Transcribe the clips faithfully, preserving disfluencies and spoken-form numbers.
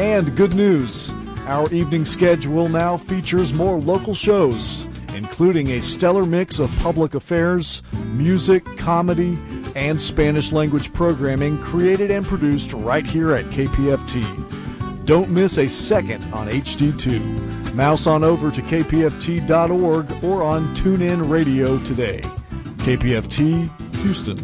And good news, our evening schedule now features more local shows, including a stellar mix of public affairs, music, comedy, and Spanish language programming created and produced right here at K P F T. Don't miss a second on H D two. Mouse on over to K P F T dot org or on TuneIn Radio today. K P F T, Houston.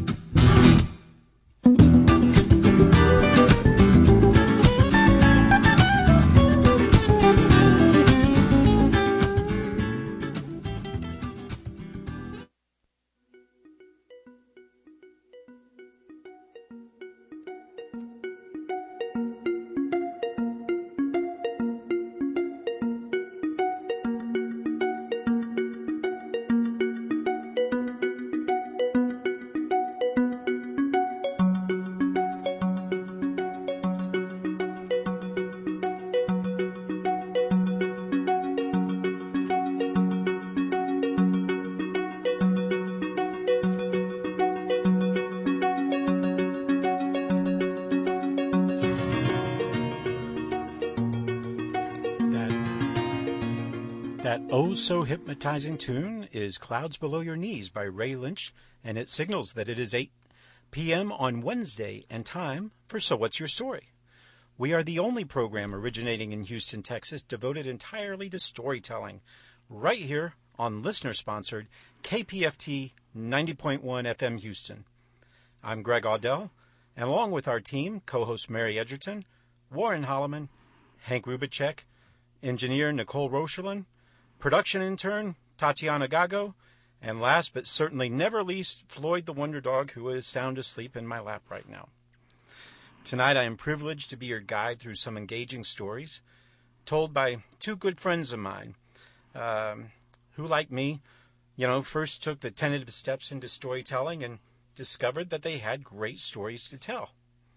So hypnotizing tune is Clouds Below Your Knees by Ray Lynch, and it signals that it is eight p.m. on Wednesday and time for So What's Your Story? We are the only program originating in Houston, Texas, devoted entirely to storytelling, right here on listener-sponsored K P F T ninety point one F M Houston. I'm Greg Audell, and along with our team, co-host Mary Edgerton, Warren Holloman, Hank Rubicek, engineer Nicole Rocherlin, production intern, Tatiana Gago, and last but certainly never least, Floyd the Wonder Dog, who is sound asleep in my lap right now. Tonight I am privileged to be your guide through some engaging stories told by two good friends of mine um, who, like me, you know, first took the tentative steps into storytelling and discovered that they had great stories to tell.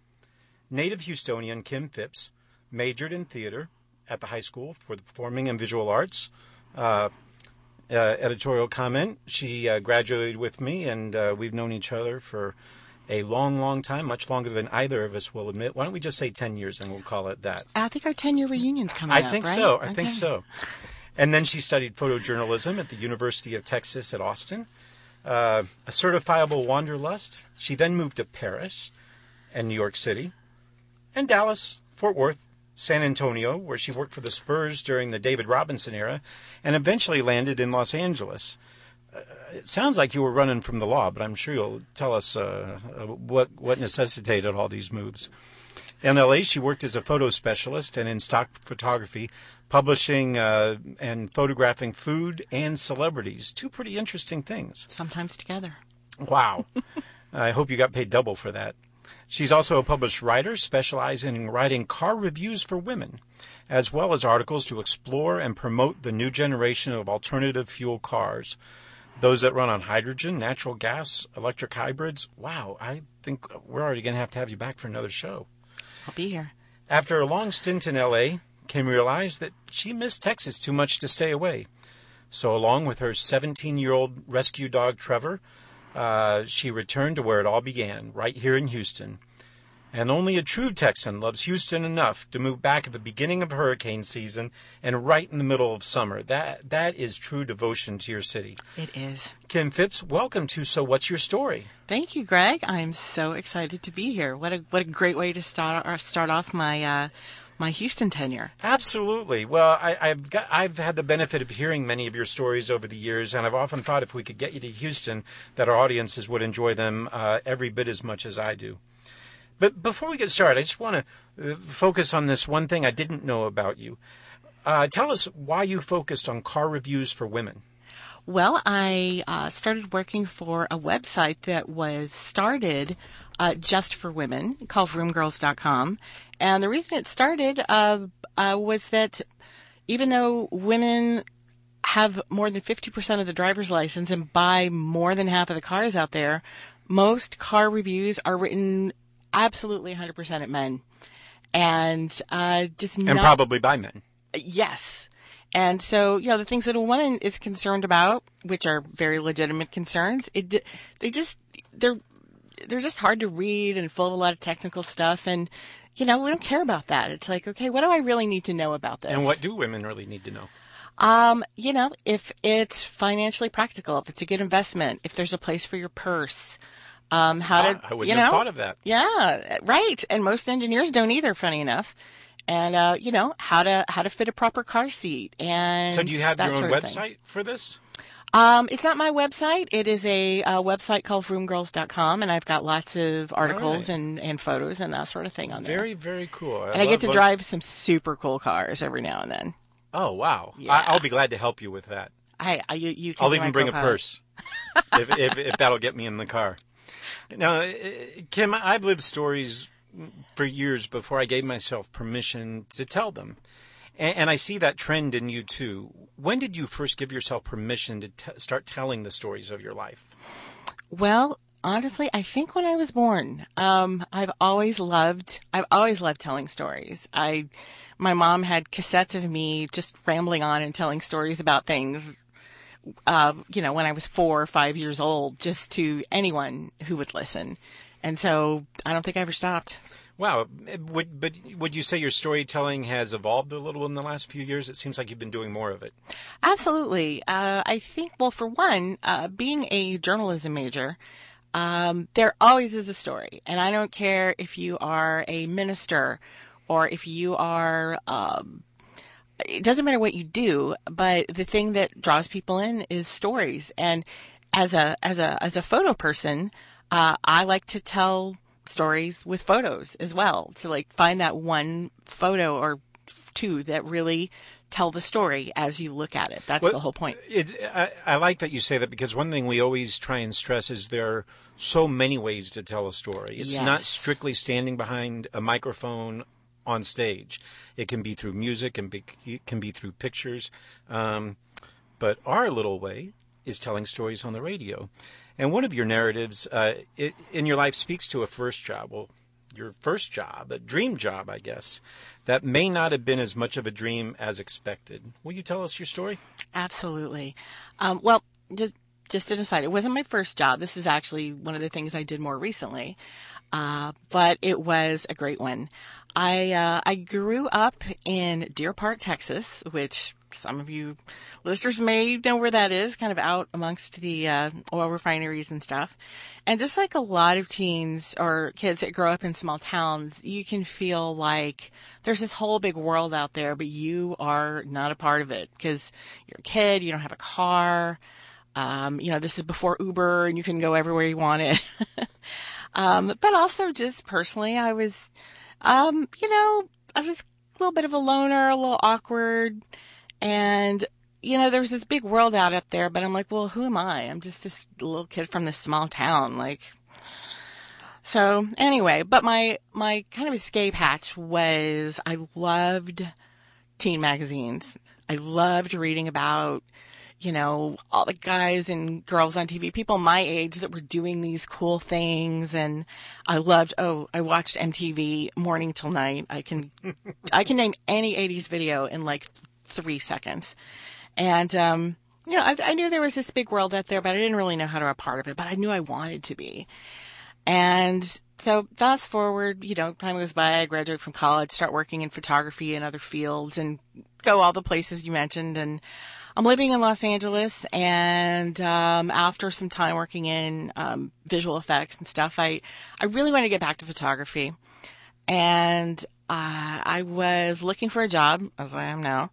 Native Houstonian Kim Phipps majored in theater at the High School for the Performing and Visual Arts. Uh, uh, editorial comment. She uh, graduated with me, and uh, we've known each other for a long, long time, much longer than either of us will admit. Why don't we just say ten years, and we'll call it that? I think our ten-year reunion's coming I up, think right? so. I okay. think so. And then she studied photojournalism at the University of Texas at Austin. Uh, a certifiable wanderlust. She then moved to Paris and New York City and Dallas, Fort Worth, San Antonio, where she worked for the Spurs during the David Robinson era, and eventually landed in Los Angeles. Uh, it sounds like you were running from the law, but I'm sure you'll tell us uh, what, what necessitated all these moves. In L A, she worked as a photo specialist and in stock photography, publishing uh, and photographing food and celebrities. Two pretty interesting things. Sometimes together. Wow. I hope you got paid double for that. She's also a published writer, specializing in writing car reviews for women, as well as articles to explore and promote the new generation of alternative fuel cars. Those that run on hydrogen, natural gas, electric hybrids. Wow, I think we're already going to have to have you back for another show. I'll be here. After a long stint in L A, Kim realized that she missed Texas too much to stay away. So along with her seventeen-year-old rescue dog, Trevor, Uh, she returned to where it all began, right here in Houston. And only a true Texan loves Houston enough to move back at the beginning of hurricane season and right in the middle of summer. That That is true devotion to your city. It is. Kim Phipps, welcome to So What's Your Story? Thank you, Greg. I'm so excited to be here. What a what a great way to start uh, start off my uh, my Houston tenure. Absolutely. Well, I, I've got I've had the benefit of hearing many of your stories over the years, and I've often thought if we could get you to Houston, that our audiences would enjoy them uh, every bit as much as I do. But before we get started, I just want to uh, focus on this one thing I didn't know about you. Uh, tell us why you focused on car reviews for women. Well, I uh, started working for a website that was started uh, just for women, called vroom girls dot com. And the reason it started uh, uh, was that even though women have more than fifty percent of the driver's license and buy more than half of the cars out there, most car reviews are written absolutely one hundred percent at men. And uh, just And not, probably by men. Yes. And so, you know, the things that a woman is concerned about, which are very legitimate concerns, it they just they're they're just hard to read and full of a lot of technical stuff. And you know, we don't care about that. It's like, okay, what do I really need to know about this? And what do women really need to know? Um, you know, if it's financially practical, if it's a good investment, if there's a place for your purse, um, how Ah, to, I wouldn't you have know, thought of that. yeah, right. And most engineers don't either, funny enough. And, uh, you know, how to, how to fit a proper car seat and So do you have that your own sort of thing. website for this? Um, it's not my website. It is a, uh website called vroom girls dot com, and I've got lots of articles right. and, and photos and that sort of thing on there. Very, very cool. And I get love to look- drive some super cool cars every now and then. Oh, wow. Yeah. I, I'll be glad to help you with that. I, I you, you can I'll be even my bring a co-pilot. purse if, if, if that'll get me in the car. Now, uh, Kim, I've lived stories for years before I gave myself permission to tell them. And, and I see that trend in you, too. When did you first give yourself permission to t- start telling the stories of your life? Well, honestly, I think when I was born, um, I've always loved, I've always loved telling stories. I, my mom had cassettes of me just rambling on and telling stories about things, uh, you know, when I was four or five years old, just to anyone who would listen. And so I don't think I ever stopped. Wow. Would, but would you say your storytelling has evolved a little in the last few years? It seems like you've been doing more of it. Absolutely. Uh, I think, well, for one, uh, being a journalism major, um, there always is a story. And I don't care if you are a minister or if you are, um, it doesn't matter what you do, but the thing that draws people in is stories. And as a, as a, as a photo person, uh, I like to tell stories with photos as well, to like find that one photo or two that really tell the story as you look at it. That's Well, the whole point. It, I, I like that you say that, because one thing we always try and stress is there are so many ways to tell a story. It's Yes. not strictly standing behind a microphone on stage. It can be through music and be, it can be through pictures. Um, but our little way is telling stories on the radio. And one of your narratives uh, it, in your life speaks to a first job. Well, your first job, a dream job, I guess, that may not have been as much of a dream as expected. Will you tell us your story? Absolutely. Um, well, just just an aside, it wasn't my first job. This is actually one of the things I did more recently, uh, but it was a great one. I uh, I grew up in Deer Park, Texas, which some of you listeners may know where that is, kind of out amongst the uh, oil refineries and stuff. And just like a lot of teens or kids that grow up in small towns, you can feel like there's this whole big world out there, but you are not a part of it because you're a kid, you don't have a car. Um, you know, this is before Uber and you can go everywhere you want it. um, but also just personally, I was, um, you know, I was a little bit of a loner, a little awkward. And, you know, there was this big world out up there, but I'm like, well, who am I? I'm just this little kid from this small town. Like, so anyway, but my, my kind of escape hatch was I loved teen magazines. I loved reading about, you know, all the guys and girls on T V, people my age that were doing these cool things. And I loved, oh, I watched M T V morning till night. I can, I can name any eighties video in like three seconds. And, um, you know, I, I knew there was this big world out there, but I didn't really know how to be a part of it, but I knew I wanted to be. And so fast forward, you know, time goes by, I graduate from college, start working in photography and other fields and go all the places you mentioned. And I'm living in Los Angeles. And, um, after some time working in, um, visual effects and stuff, I, I really wanted to get back to photography. And, uh, I was looking for a job, as I am now.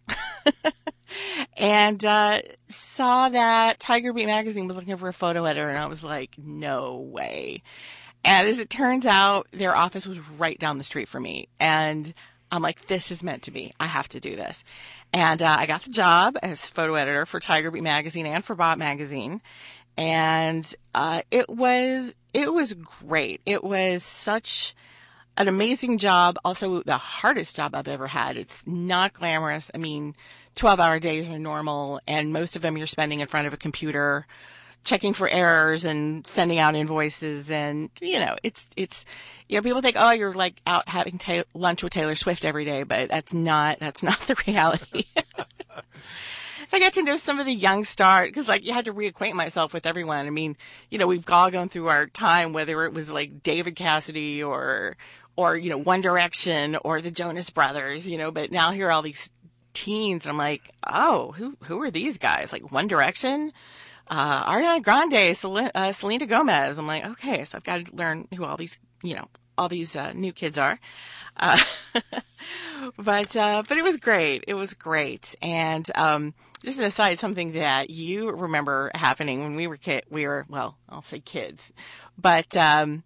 And uh, saw that Tiger Beat magazine was looking for a photo editor, and I was like, no way. And as it turns out, their office was right down the street from me. And I'm like, this is meant to be. I have to do this. And uh, I got the job as photo editor for Tiger Beat magazine and for Bot magazine. And uh, it was it was great. It was such an amazing job. Also, the hardest job I've ever had. It's not glamorous. I mean, twelve-hour days are normal, and most of them you're spending in front of a computer, checking for errors and sending out invoices. And, you know, it's, it's, you know, people think, oh, you're like out having ta- lunch with Taylor Swift every day, but that's not, that's not the reality. I got to know some of the young stars because, like, you had to reacquaint myself with everyone. I mean, you know, we've all gone through our time, whether it was like David Cassidy or, or you know, One Direction or the Jonas Brothers, you know. But now here are all these teens, and I'm like, oh, who who are these guys? Like One Direction, uh, Ariana Grande, Sel- uh, Selena Gomez. I'm like, okay, so I've got to learn who all these, you know, all these uh, new kids are. Uh, but uh, but it was great. It was great. And um, just an aside, something that you remember happening when we were kid, we were well, I'll say kids, but um,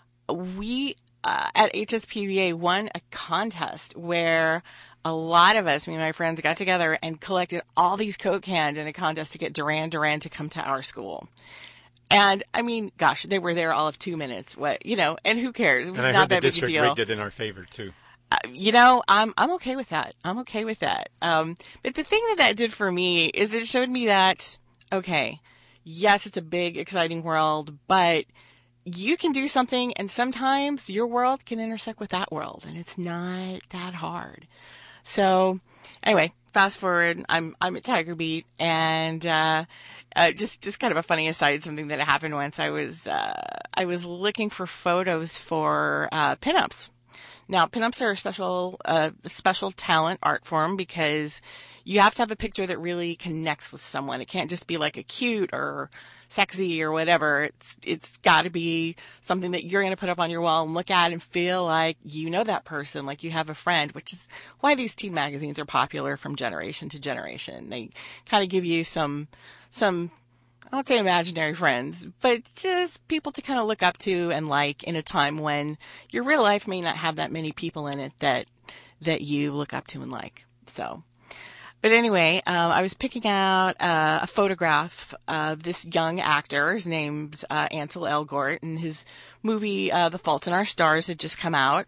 we uh, at H S P V A won a contest where a lot of us, me and my friends, got together and collected all these Coke cans in a contest to get Duran Duran to come to our school. And I mean, gosh, they were there all of two minutes. What, you know, and who cares? It was and I not heard that the big a district deal. rigged it in our favor too. Uh, you know, I'm I'm okay with that. I'm okay with that. Um, but the thing that that did for me is it showed me that, okay, yes, it's a big, exciting world, but you can do something, and sometimes your world can intersect with that world, and it's not that hard. So, anyway, fast forward, I'm I'm at Tiger Beat, and uh, uh, just just kind of a funny aside, something that happened once. I was uh, I was looking for photos for uh, pinups. Now, pinups are a special uh, special talent art form because you have to have a picture that really connects with someone. It can't just be like a cute or sexy or whatever. It's it's got to be something that you're going to put up on your wall and look at and feel like you know that person, like you have a friend, which is why these teen magazines are popular from generation to generation. They kind of give you some some I won't say imaginary friends, but just people to kind of look up to and like in a time when your real life may not have that many people in it that that you look up to and like. So, but anyway, um, I was picking out uh, a photograph of this young actor. His name's uh, Ansel Elgort, and his movie uh, The Fault in Our Stars had just come out,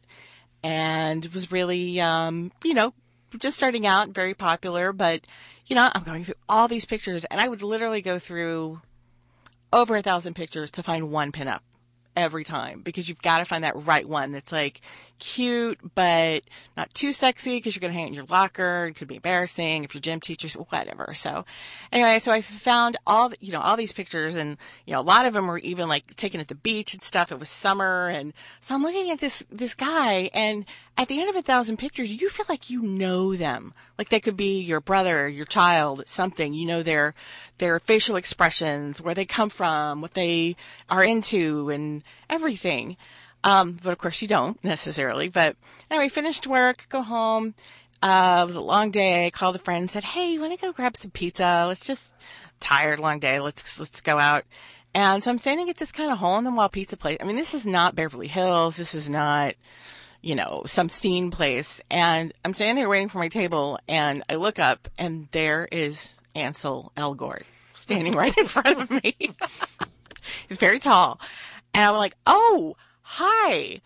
and it was really, um, you know, just starting out, very popular, but you know, I'm going through all these pictures, and I would literally go through over a thousand pictures to find one pinup every time, because you've got to find that right one that's like cute, but not too sexy because you're going to hang it in your locker. It could be embarrassing if your gym teacher's whatever. So anyway, so I found all, the, you know, all these pictures, and, you know, a lot of them were even like taken at the beach and stuff. It was summer. And so I'm looking at this, this guy, and at the end of a thousand pictures, you feel like you know them. Like they could be your brother, your child, something, you know, their, their facial expressions, where they come from, what they are into, and everything. Um, but of course you don't necessarily. But anyway, finished work, go home. Uh, it was a long day. I called a friend and said, hey, you want to go grab some pizza? Let's just, tired, long day. Let's, let's go out. And so I'm standing at this kind of hole in the wall pizza place. I mean, this is not Beverly Hills. This is not, you know, some scene place. And I'm standing there waiting for my table, and I look up, and there is Ansel Elgort standing right in front of me. He's very tall. And I'm like, oh, hi.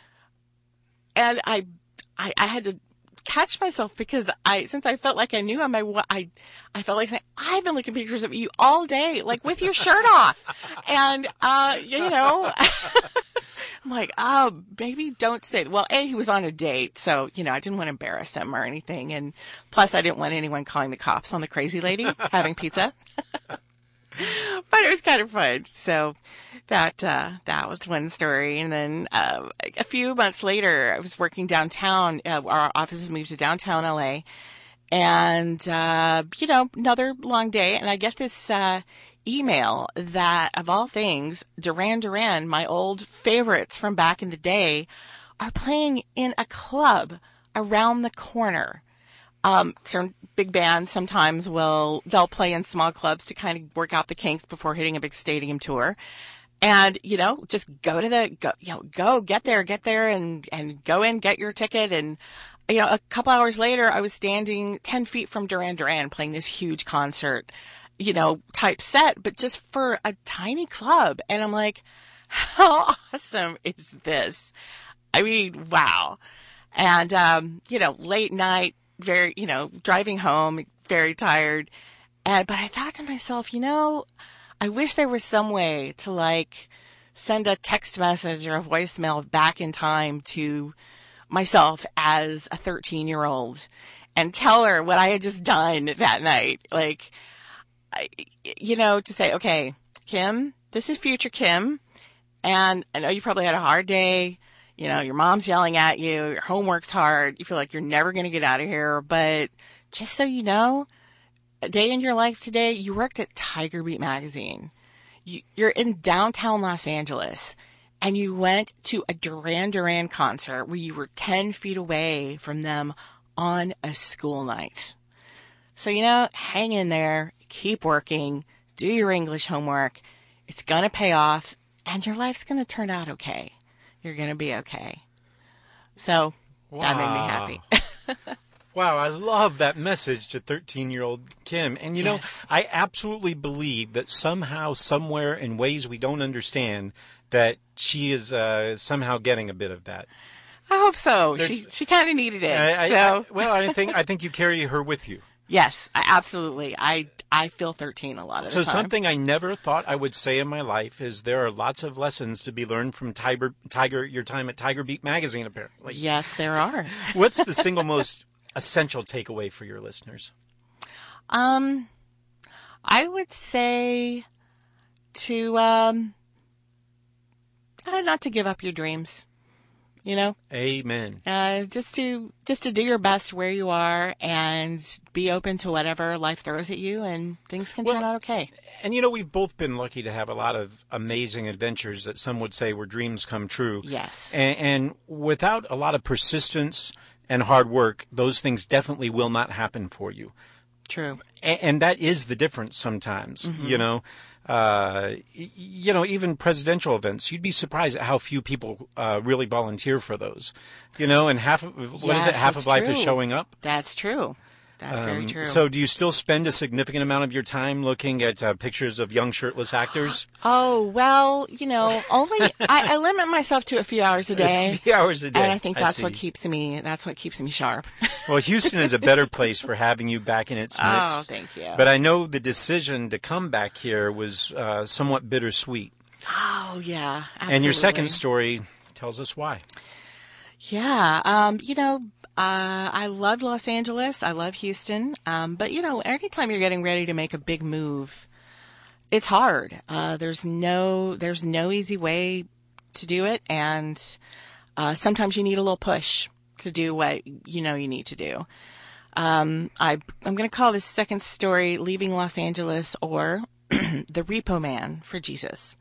And I, I, I had to catch myself, because I, since I felt like I knew him, I, I, I felt like saying, I've been looking at pictures of you all day, like with your shirt off. And, uh, you know, I'm like, oh, maybe don't say, well, A, he was on a date. So, you know, I didn't want to embarrass him or anything. And plus I didn't want anyone calling the cops on the crazy lady having pizza. But it was kind of fun. So that, uh, that was one story. And then, uh, a few months later, I was working downtown. Uh, our offices moved to downtown L A, and, uh, you know, another long day. And I get this, uh, email that, of all things, Duran Duran, my old favorites from back in the day, are playing in a club around the corner. Um, certain big bands sometimes will, they'll play in small clubs to kind of work out the kinks before hitting a big stadium tour. And, you know, just go to the, go, you know, go, get there, get there and, and go in, get your ticket. And, you know, a couple hours later, I was standing ten feet from Duran Duran playing this huge concert, you know, type set, but just for a tiny club. And I'm like, how awesome is this? I mean, wow. And, um, you know, late night, very, you know, driving home, very tired. And, but I thought to myself, you know, I wish there was some way to like send a text message or a voicemail back in time to myself as a thirteen year old and tell her what I had just done that night. Like, I, you know, to say, okay, Kim, this is future Kim. And I know you probably had a hard day. You know, your mom's yelling at you. Your homework's hard. You feel like you're never going to get out of here. But just so you know, a day in your life today, you worked at Tiger Beat Magazine. You, you're in downtown Los Angeles. And you went to a Duran Duran concert where you were ten feet away from them on a school night. So, you know, hang in there. Keep working. Do your English homework. It's going to pay off. And your life's going to turn out okay. You're going to be okay. So wow. That made me happy. Wow, I love that message to thirteen-year-old Kim. And, you Yes. know, I absolutely believe that somehow, somewhere, in ways we don't understand, that she is uh, somehow getting a bit of that. I hope so. There's- She she kind of needed it. I, I, so I, well, I think I think you carry her with you. yes, I, absolutely. I I feel thirteen a lot of So the time. something I never thought I would say in my life is there are lots of lessons to be learned from Tiger, Tiger your time at Tiger Beat Magazine, apparently. Yes, there are. What's the single most essential takeaway for your listeners? Um, I would say to um, uh, not to give up your dreams. You know, Amen. uh, just to just to do your best where you are and be open to whatever life throws at you, and things can turn Well, out okay. And, you know, we've both been lucky to have a lot of amazing adventures that some would say were dreams come true. Yes. And, and without a lot of persistence and hard work, those things definitely will not happen for you. True. And, and that is the difference sometimes, Mm-hmm. you know. Uh, y- you know, even presidential events, you'd be surprised at how few people uh, really volunteer for those. You know, and half of, what is it, Yes, half that's of life is true. showing up. That's true. That's very Um, true. So do you still spend a significant amount of your time looking at uh, pictures of young shirtless actors? Oh, well, you know, only I, I limit myself to a few hours a day. Few hours a day. And I think that's what see. keeps me that's what keeps me sharp. Well, Houston is a better place for having you back in its Oh, midst. thank you. But I know the decision to come back here was uh, somewhat bittersweet. Oh, yeah. Absolutely. And your second story tells us why. Yeah. Um, you know, uh, I loved Los Angeles. I love Houston. Um, but, you know, anytime you're getting ready to make a big move, it's hard. Uh, there's no there's no easy way to do it. And uh, sometimes you need a little push to do what you know you need to do. Um, I, I'm going to call this second story Leaving Los Angeles, or The Repo Man for Jesus.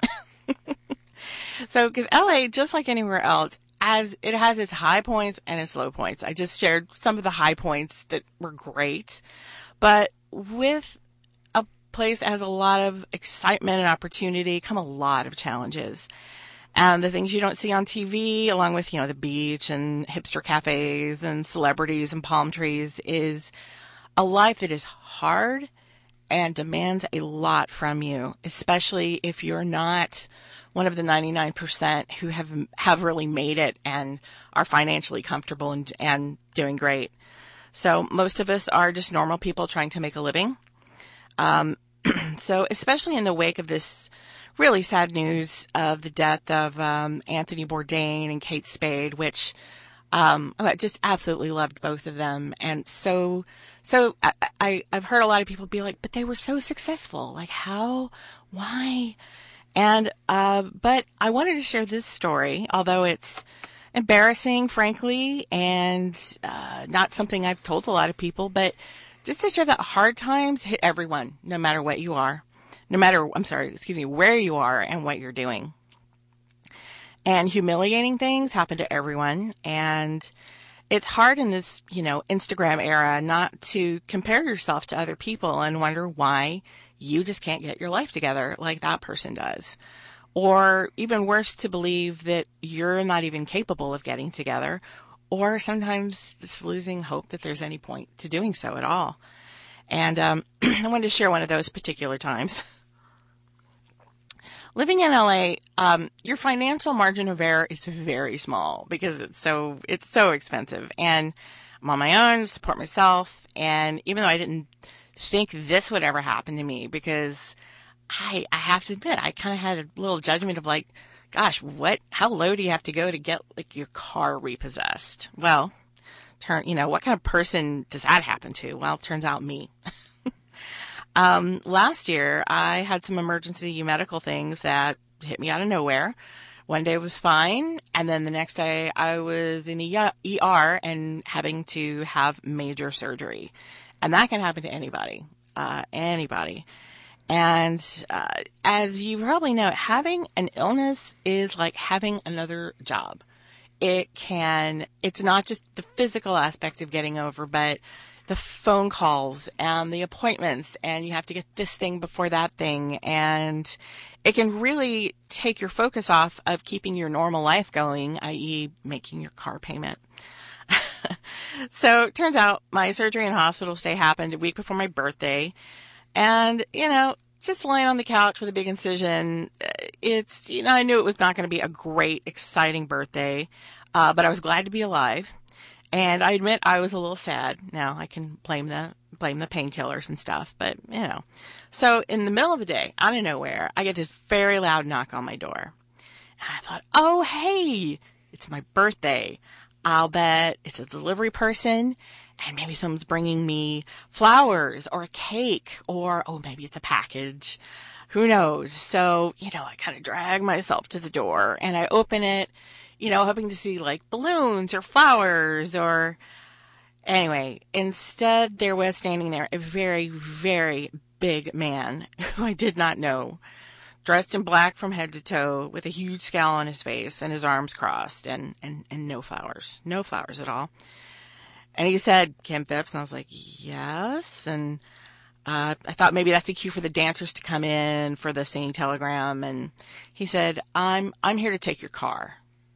So, because L A, just like anywhere else, as it has its high points and its low points. I just shared some of the high points that were great, but with a place that has a lot of excitement and opportunity come a lot of challenges. And the things you don't see on T V, along with, you know, the beach and hipster cafes and celebrities and palm trees, is a life that is hard and demands a lot from you, especially if you're not one of the ninety-nine percent who have have really made it and are financially comfortable and, and doing great. So most of us are just normal people trying to make a living. Um, so especially in the wake of this really sad news of the death of um, Anthony Bourdain and Kate Spade, which um, I just absolutely loved both of them. And so, so I, I, I've heard a lot of people be like, but they were so successful. Like how, why? And, uh, but I wanted to share this story, although it's embarrassing, frankly, and, uh, not something I've told a lot of people, but just to share that hard times hit everyone, no matter what you are, no matter, I'm sorry, excuse me, where you are and what you're doing. And humiliating things happen to everyone. And it's hard in this, you know, Instagram era not to compare yourself to other people and wonder why you just can't get your life together like that person does. Or even worse, to believe that you're not even capable of getting together, or sometimes just losing hope that there's any point to doing so at all. And um, I wanted to share one of those particular times. Living in L A, um, your financial margin of error is very small because it's so it's so expensive. And I'm on my own, support myself. And even though I didn't think this would ever happen to me, because I I have to admit, I kind of had a little judgment of like, gosh, what? How low do you have to go to get like your car repossessed? Well, turn, you know, what kind of person does that happen to? Well, it turns out me. um, last year, I had some emergency medical things that hit me out of nowhere. One day was fine, and then the next day I was in the E R and having to have major surgery. And that can happen to anybody, uh, anybody. And uh, as you probably know, having an illness is like having another job. It can, it's not just the physical aspect of getting over, but the phone calls and the appointments, and you have to get this thing before that thing. And it can really take your focus off of keeping your normal life going, that is making your car payment. So it turns out my surgery and hospital stay happened a week before my birthday. And, you know, just lying on the couch with a big incision, it's, you know, I knew it was not going to be a great, exciting birthday, uh, but I was glad to be alive. And I admit I was a little sad. Now I can blame the blame the painkillers and stuff, but, you know. So in the middle of the day, out of nowhere, I get this very loud knock on my door. And I thought, oh, hey, it's my birthday. I'll bet it's a delivery person, and maybe someone's bringing me flowers or a cake, or, oh, maybe it's a package. Who knows? So, you know, I kind of drag myself to the door, and I open it, you know, hoping to see, like, balloons or flowers or... Anyway, instead, there was standing there a very, very big man who I did not know, dressed in black from head to toe, with a huge scowl on his face and his arms crossed, and, and, and no flowers. No flowers at all. And he said, Kim Phipps, and I was like, yes. And uh, I thought maybe that's the cue for the dancers to come in for the singing telegram. And he said, I'm I'm here to take your car.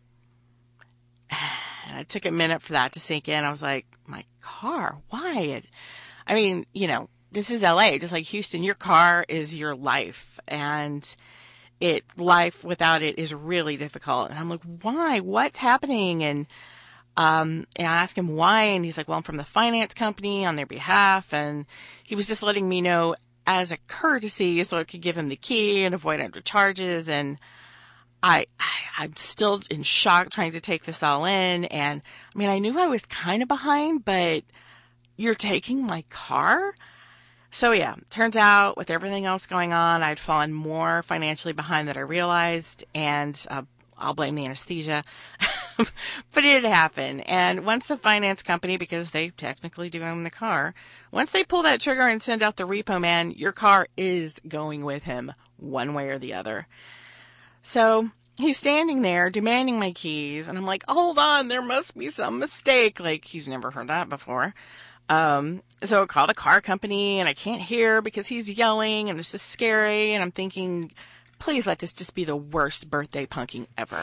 And it took a minute for that to sink in. I was like, my car? Why? I mean, you know, this is L A, just like Houston. Your car is your life, and it life without it is really difficult. And I'm like, why? What's happening? And um, and I asked him why, and he's like, well, I'm from the finance company on their behalf, and he was just letting me know as a courtesy so I could give him the key and avoid under charges. And I, I I'm still in shock trying to take this all in. And I mean, I knew I was kind of behind, but you're taking my car? So yeah, turns out with everything else going on, I'd fallen more financially behind than I realized, and uh, I'll blame the anesthesia. But it had happened. And once the finance company, because they technically do own the car, once they pull that trigger and send out the repo man, your car is going with him one way or the other. So he's standing there demanding my keys, and I'm like, hold on, there must be some mistake. Like, he's never heard that before. Um, so I call the car company, and I can't hear because he's yelling, and it's just scary. And I'm thinking, please let this just be the worst birthday punking ever.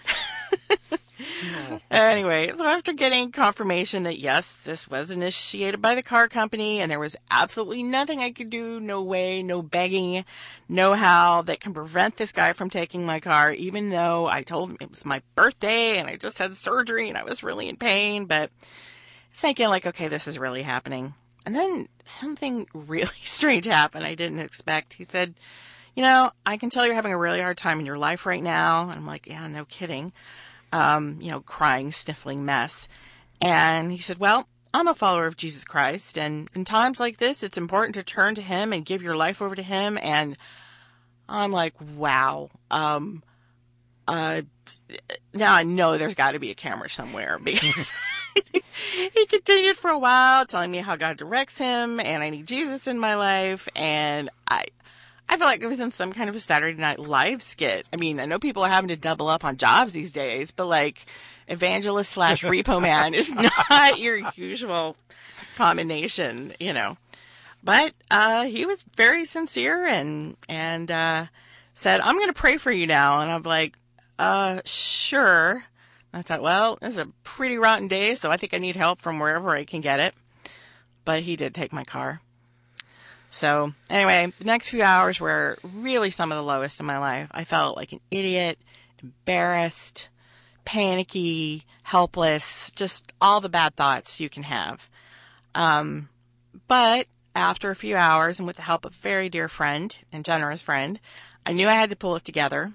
No. Anyway, so after getting confirmation that yes, this was initiated by the car company, and there was absolutely nothing I could do, no way, no begging, no how that can prevent this guy from taking my car, even though I told him it was my birthday and I just had surgery and I was really in pain. But thinking like, okay, this is really happening. And then something really strange happened I didn't expect. He said, you know, I can tell you're having a really hard time in your life right now. And I'm like, yeah, no kidding. Um, you know, crying, sniffling mess. And he said, well, I'm a follower of Jesus Christ. And in times like this, it's important to turn to him and give your life over to him. And I'm like, wow. Um, uh, now I know there's got to be a camera somewhere, because he continued for a while telling me how God directs him and I need Jesus in my life. And I, I feel like it was in some kind of a Saturday Night Live skit. I mean, I know people are having to double up on jobs these days, but like evangelist slash repo man is not your usual combination, you know. But uh, he was very sincere and and uh, said, I'm going to pray for you now. And I'm like, uh, sure. I thought, well, this is a pretty rotten day, so I think I need help from wherever I can get it. But he did take my car. So anyway, the next few hours were really some of the lowest in my life. I felt like an idiot, embarrassed, panicky, helpless, just all the bad thoughts you can have. Um, but after a few hours, and with the help of a very dear friend and generous friend, I knew I had to pull it together.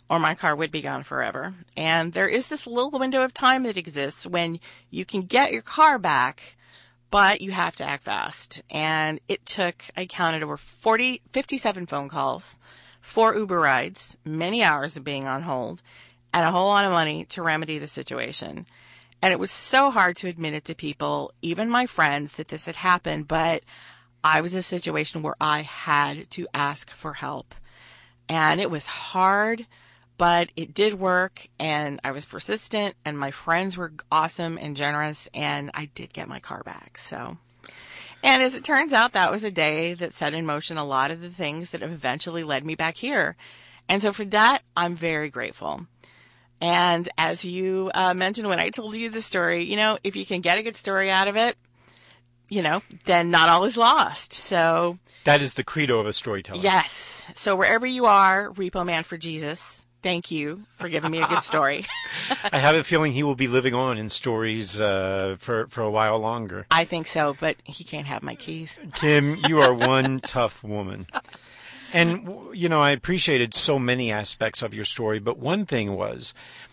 or my car would be gone forever. And there is this little window of time that exists when you can get your car back, but you have to act fast. And it took, I counted, over forty, fifty-seven phone calls, four Uber rides, many hours of being on hold, and a whole lot of money to remedy the situation. And it was so hard to admit it to people, even my friends, that this had happened, but I was in a situation where I had to ask for help. And it was hard, but it did work, and I was persistent, and my friends were awesome and generous, and I did get my car back. So, and as it turns out, that was a day that set in motion a lot of the things that have eventually led me back here. And so for that, I'm very grateful. And as you uh, mentioned when I told you the story, you know, if you can get a good story out of it, you know, then not all is lost. So that is the credo of a storyteller. Yes. So wherever you are, Repo Man for Jesus, thank you for giving me a good story. I have a feeling he will be living on in stories uh, for, for a while longer. I think so, but he can't have my keys. Kim, you are one tough woman. And, you know, I appreciated so many aspects of your story, but one thing was,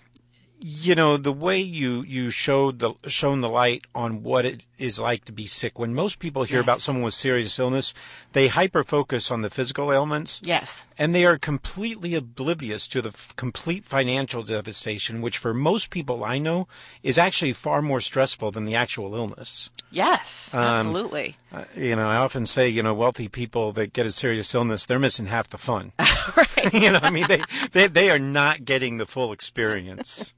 you know, the way you, you showed the shown the light on what it is like to be sick. When most people hear Yes. about someone with serious illness, they hyper-focus on the physical ailments. Yes. And they are completely oblivious to the f- complete financial devastation, which for most people I know is actually far more stressful than the actual illness. Yes, Um, absolutely. Uh, you know, I often say, you know, wealthy people that get a serious illness, they're missing half the fun. Right. You know, I mean, they, they, they are not getting the full experience.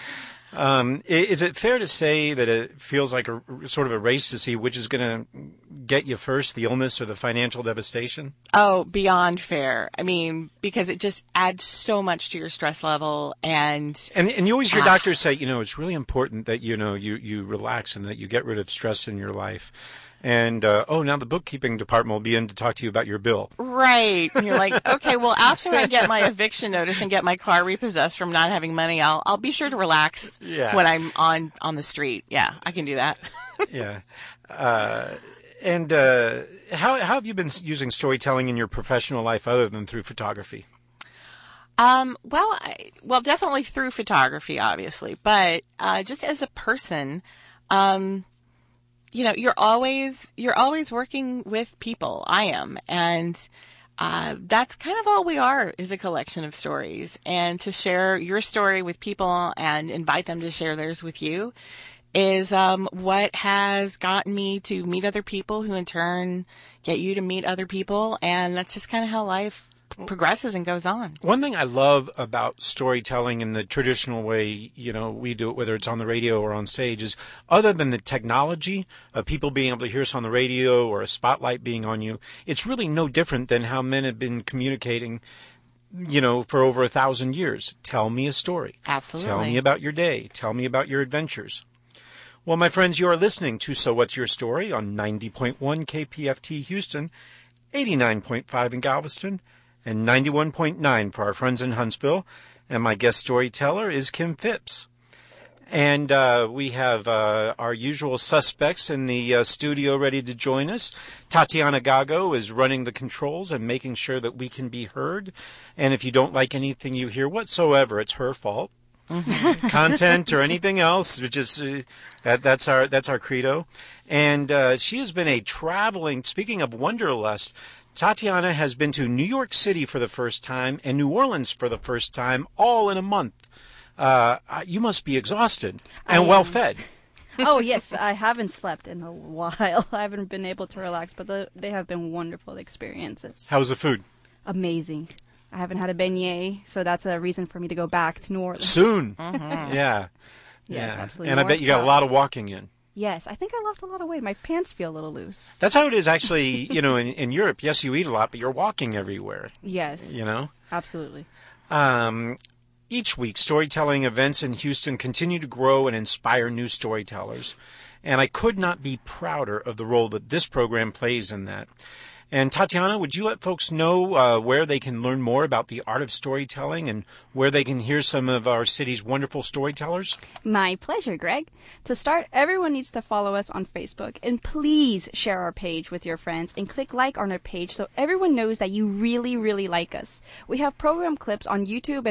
Um, i- is it fair to say that it feels like a sort of a race to see which is going to get you first, the illness or the financial devastation? Oh, beyond fair. I mean, because it just adds so much to your stress level. And And and you always hear Ah. doctors say, you know, it's really important that, you know, you, you relax and that you get rid of stress in your life. And, uh, oh, now the bookkeeping department will be in to talk to you about your bill. right. And you're like, okay, well, after I get my eviction notice and get my car repossessed from not having money, I'll I'll be sure to relax Yeah. when I'm on, on the street. Yeah, I can do that. Yeah. Uh, and uh, how, how have you been using storytelling in your professional life other than through photography? Um, well, I, well, definitely through photography, obviously, but uh, just as a person, um, you know, you're always you're always working with people. I am, and uh, that's kind of all we are, is a collection of stories. And to share your story with people and invite them to share theirs with you is um, what has gotten me to meet other people, who in turn get you to meet other people, and that's just kind of how life progresses and goes on. One thing I love about storytelling in the traditional way, you know, we do it, whether it's on the radio or on stage, is other than the technology of people being able to hear us on the radio or a spotlight being on you, it's really no different than how men have been communicating, you know, for over a thousand years. Tell me a story. Absolutely. Tell me about your day. Tell me about your adventures. Well, my friends, you are listening to So What's Your Story on ninety point one K P F T Houston, eighty-nine point five in Galveston, and ninety-one point nine for our friends in Huntsville. And my guest storyteller is Kim Phipps. And uh, we have uh, our usual suspects in the uh, studio ready to join us. Tatiana Gago is running the controls and making sure that we can be heard. And if you don't like anything you hear whatsoever, it's her fault. Mm-hmm. Content or anything else, which is uh, that, that's our that's our credo. And uh, she has been a traveling. Speaking of wanderlust, Tatiana has been to New York City for the first time and New Orleans for the first time, all in a month. Uh, you must be exhausted and well fed. Oh, yes. I haven't slept in a while. I haven't been able to relax, but the, they have been wonderful experiences. How was the food? Amazing. I haven't had a beignet, so that's a reason for me to go back to New Orleans. Soon. Mm-hmm. Yeah. Yes, yeah. absolutely. And I More bet you got a fun. lot of walking in. Yes, I think I lost a lot of weight. My pants feel a little loose. That's how it is actually, you know, in, in Europe. Yes, you eat a lot, but you're walking everywhere, Yes, you know? absolutely. Um, each week, storytelling events in Houston continue to grow and inspire new storytellers. And I could not be prouder of the role that this program plays in that. And Tatiana, would you let folks know uh, where they can learn more about the art of storytelling and where they can hear some of our city's wonderful storytellers? My pleasure, Greg. To start, everyone needs to follow us on Facebook. And please share our page with your friends and click like on our page so everyone knows that you really, really like us. We have program clips on YouTube and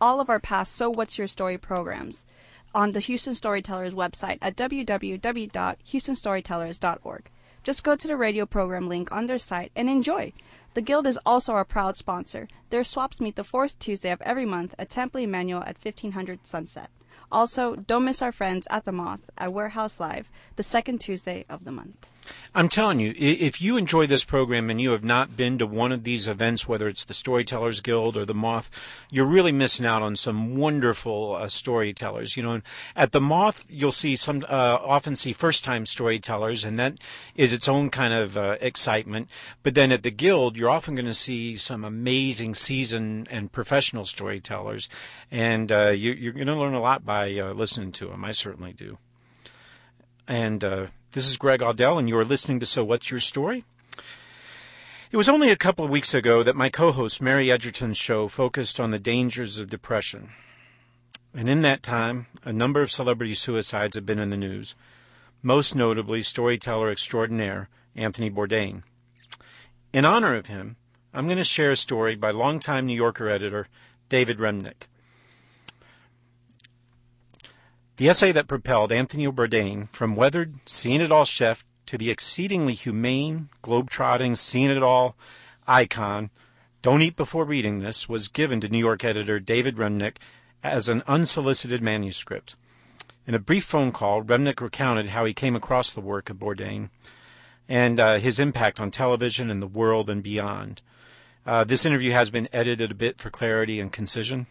all of our past So What's Your Story programs on the Houston Storytellers website at w w w dot houston storytellers dot org. Just go to the radio program link on their site and enjoy. The Guild is also our proud sponsor. Their swaps meet the fourth Tuesday of every month at Temple Emmanuel at fifteen hundred Sunset. Also, don't miss our friends at the Moth at Warehouse Live the second Tuesday of the month. I'm telling you, if you enjoy this program and you have not been to one of these events, whether it's the Storytellers Guild or the Moth, you're really missing out on some wonderful uh, storytellers. You know, at the Moth, you'll see some uh, often see first-time storytellers, and that is its own kind of uh, excitement. But then at the Guild, you're often going to see some amazing seasoned and professional storytellers, and uh, you, you're going to learn a lot by uh, listening to them. I certainly do. And uh, this is Greg Audell, and you are listening to So What's Your Story? It was only a couple of weeks ago that my co-host Mary Edgerton's show focused on the dangers of depression. And in that time, a number of celebrity suicides have been in the news, most notably storyteller extraordinaire Anthony Bourdain. In honor of him, I'm going to share a story by longtime New Yorker editor David Remnick. The essay that propelled Anthony Bourdain from weathered, seen-it-all chef to the exceedingly humane, globe-trotting, seen-it-all icon, don't eat before reading this, was given to New York editor David Remnick as an unsolicited manuscript. In a brief phone call, Remnick recounted how he came across the work of Bourdain and uh, his impact on television and the world and beyond. Uh, this interview has been edited a bit for clarity and concision.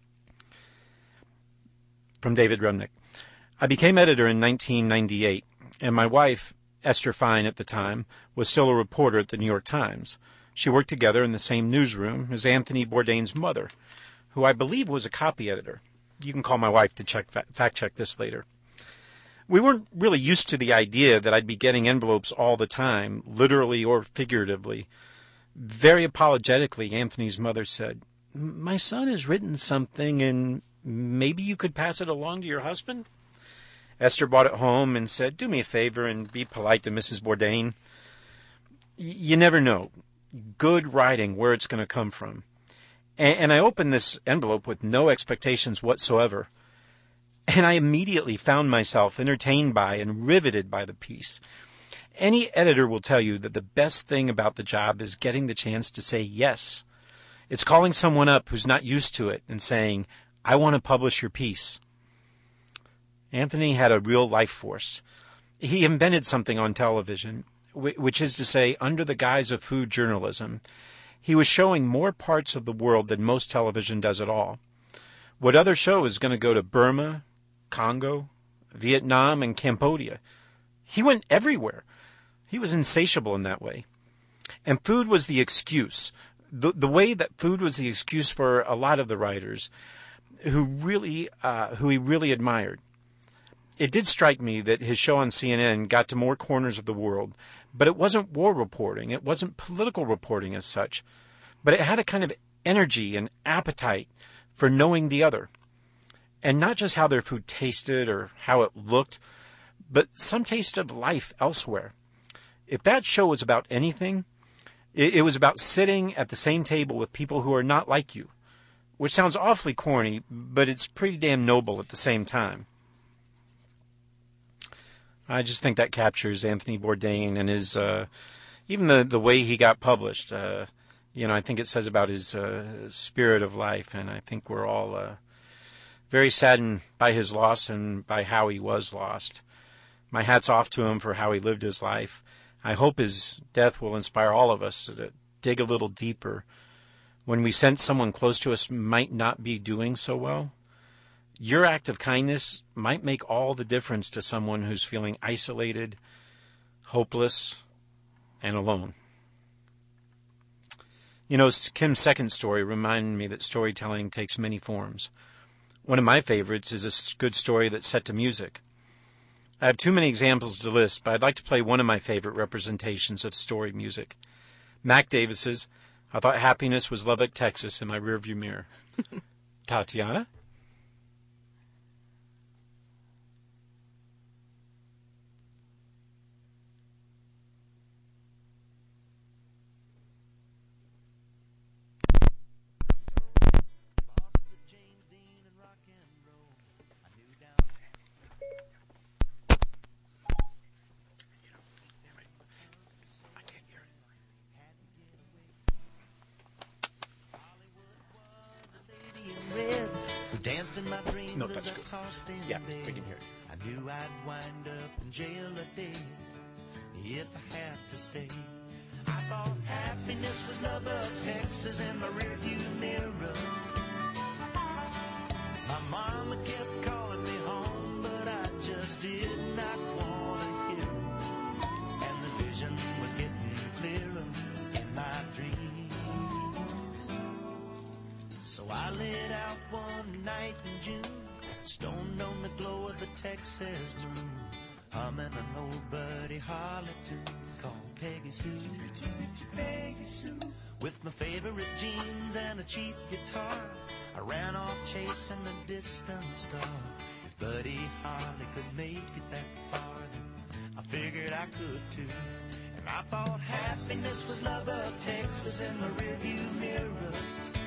From David Remnick. I became editor in nineteen ninety-eight, and my wife, Esther Fine at the time, was still a reporter at the New York Times. She worked together in the same newsroom as Anthony Bourdain's mother, who I believe was a copy editor. You can call my wife to check fact check this later. We weren't really used to the idea that I'd be getting envelopes all the time, literally or figuratively. Very apologetically, Anthony's mother said, "My son has written something, and maybe you could pass it along to your husband?" Esther brought it home and said, "Do me a favor and be polite to Missus Bourdain." Y- you never know. Good writing, where it's going to come from. And, and I opened this envelope with no expectations whatsoever. And I immediately found myself entertained by and riveted by the piece. Any editor will tell you that the best thing about the job is getting the chance to say yes. It's calling someone up who's not used to it and saying, "I want to publish your piece." Anthony had a real life force. He invented something on television, which is to say, under the guise of food journalism, he was showing more parts of the world than most television does at all. What other show is going to go to Burma, Congo, Vietnam, and Cambodia? He went everywhere. He was insatiable in that way. And food was the excuse. The, the way that food was the excuse for a lot of the writers who really, uh, who he really admired. It did strike me that his show on C N N got to more corners of the world, but it wasn't war reporting. It wasn't political reporting as such, but it had a kind of energy and appetite for knowing the other. And not just how their food tasted or how it looked, but some taste of life elsewhere. If that show was about anything, it, it was about sitting at the same table with people who are not like you, which sounds awfully corny, but it's pretty damn noble at the same time. I just think that captures Anthony Bourdain and his, uh, even the, the way he got published. Uh, you know, I think it says about his uh, spirit of life, and I think we're all uh, very saddened by his loss and by how he was lost. My hat's off to him for how he lived his life. I hope his death will inspire all of us to dig a little deeper when we sense someone close to us might not be doing so well. Your act of kindness might make all the difference to someone who's feeling isolated, hopeless, and alone. You know, Kim's second story reminded me that storytelling takes many forms. One of my favorites is a good story that's set to music. I have too many examples to list, but I'd like to play one of my favorite representations of story music. Mac Davis's "I Thought Happiness Was Lubbock, Texas" in my rearview mirror. Tatiana? danced in my dreams No, as that's I good. tossed in Yeah, bed. we can hear it. I knew I'd wind up in jail a day if I had to stay. I thought happiness was Lubbock, Texas, in my rearview mirror. My mama kept calling me home, but I just did not want to hear her. And the vision was getting clearer in my dreams. So I lit out one night in June, stoned on the glow of the Texas moon, humming an old Buddy Holly tune called Peggy Sue. Peggy Sue. With my favorite jeans and a cheap guitar, I ran off chasing a distant star. If Buddy Holly could make it that far, then I figured I could too. And I thought happiness was Lubbock, Texas, in the rearview mirror.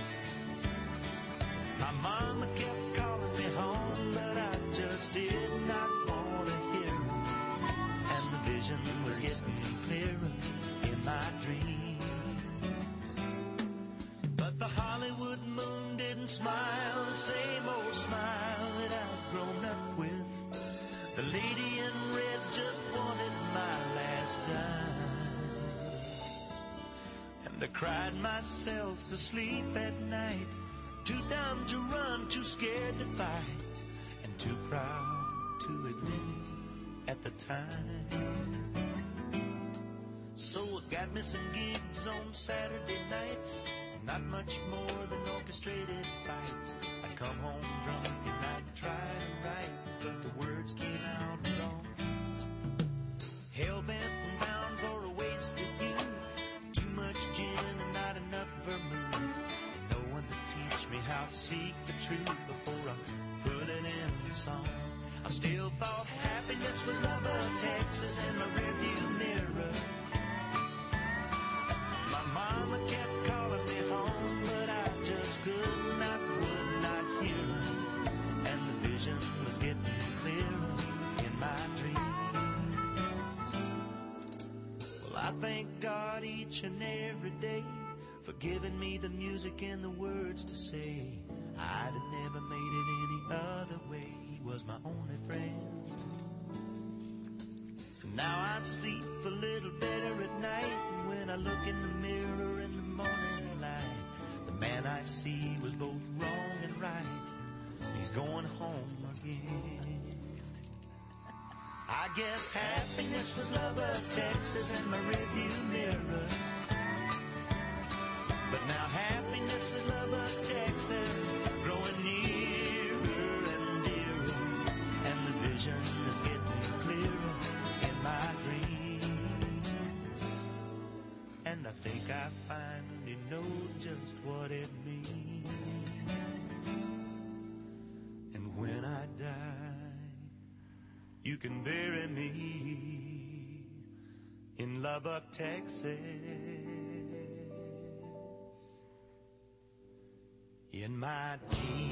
My mama kept calling me home, but I just did not want to hear her. And the vision was getting clearer in my dreams. But the Hollywood moon didn't smile the same old smile that I'd grown up with. The lady in red just wanted my last dime. And I cried myself to sleep at night, too dumb to run, too scared to fight, and too proud to admit it at the time. So I got me some gigs on Saturday nights, not much more than orchestrated fights. I'd come home drunk and I'd try to write, but the words came out wrong. Hell-bent and bound for a wasted youth, too much gin and not enough vermouth. No one to teach me how to seek the truth before I put it in song. I still thought happiness was Lubbock, Texas, in my rearview mirror. My mama kept calling me home, but I just could not, would not hear her. And the vision was getting clearer in my dreams. Well, I thank God each and every day for giving me the music and the words to say. I'd have never made it any other way. He was my only friend. Now I sleep a little better at night, and when I look in the mirror in the morning light, the man I see was both wrong and right. He's going home again. I guess happiness was Lubbock, Texas, in my rearview mirror. But now happiness is Lubbock, Texas, growing nearer and dearer, and the vision is getting clearer in my dreams. And I think I finally know just what it means. And when I die, you can bury me in Lubbock, Texas, in my jeans.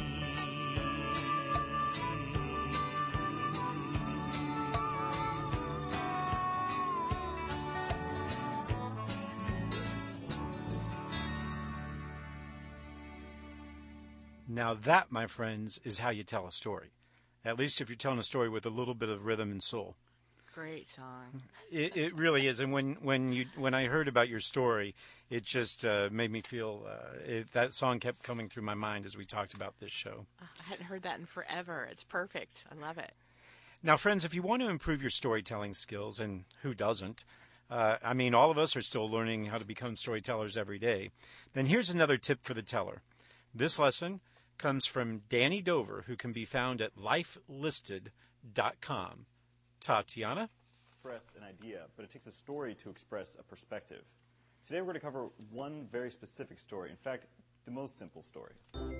Now that, my friends, is how you tell a story. At least if you're telling a story with a little bit of rhythm and soul. Great song. It, it really is. And when, when you when I heard about your story, it just uh, made me feel uh, it, that song kept coming through my mind as we talked about this show. I hadn't heard that in forever. It's perfect. I love it. Now, friends, if you want to improve your storytelling skills, and who doesn't, uh, I mean, all of us are still learning how to become storytellers every day, then here's another tip for the teller. This lesson comes from Danny Dover, who can be found at life listed dot com. Tatiana? Express an idea, but it takes a story to express a perspective. Today we're going to cover one very specific story. In fact, the most simple story.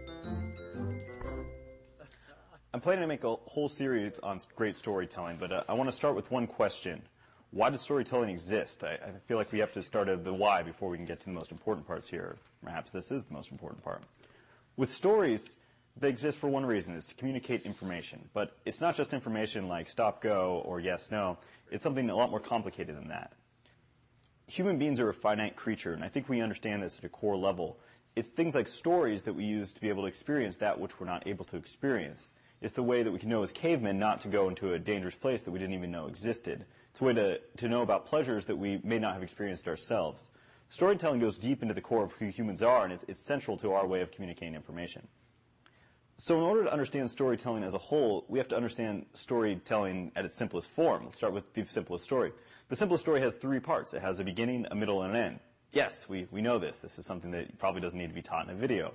I'm planning to make a whole series on great storytelling, but uh, I want to start with one question. Why does storytelling exist? I, I feel like we have to start at the why before we can get to the most important parts here. Perhaps this is the most important part. With stories, they exist for one reason, is to communicate information. But it's not just information like stop, go, or yes, no. It's something a lot more complicated than that. Human beings are a finite creature, and I think we understand this at a core level. It's things like stories that we use to be able to experience that which we're not able to experience. It's the way that we can know as cavemen not to go into a dangerous place that we didn't even know existed. It's a way to, to know about pleasures that we may not have experienced ourselves. Storytelling goes deep into the core of who humans are, and it's, it's central to our way of communicating information. So in order to understand storytelling as a whole, we have to understand storytelling at its simplest form. Let's start with the simplest story. The simplest story has three parts. It has a beginning, a middle, and an end. Yes, we, we know this. This is something that probably doesn't need to be taught in a video.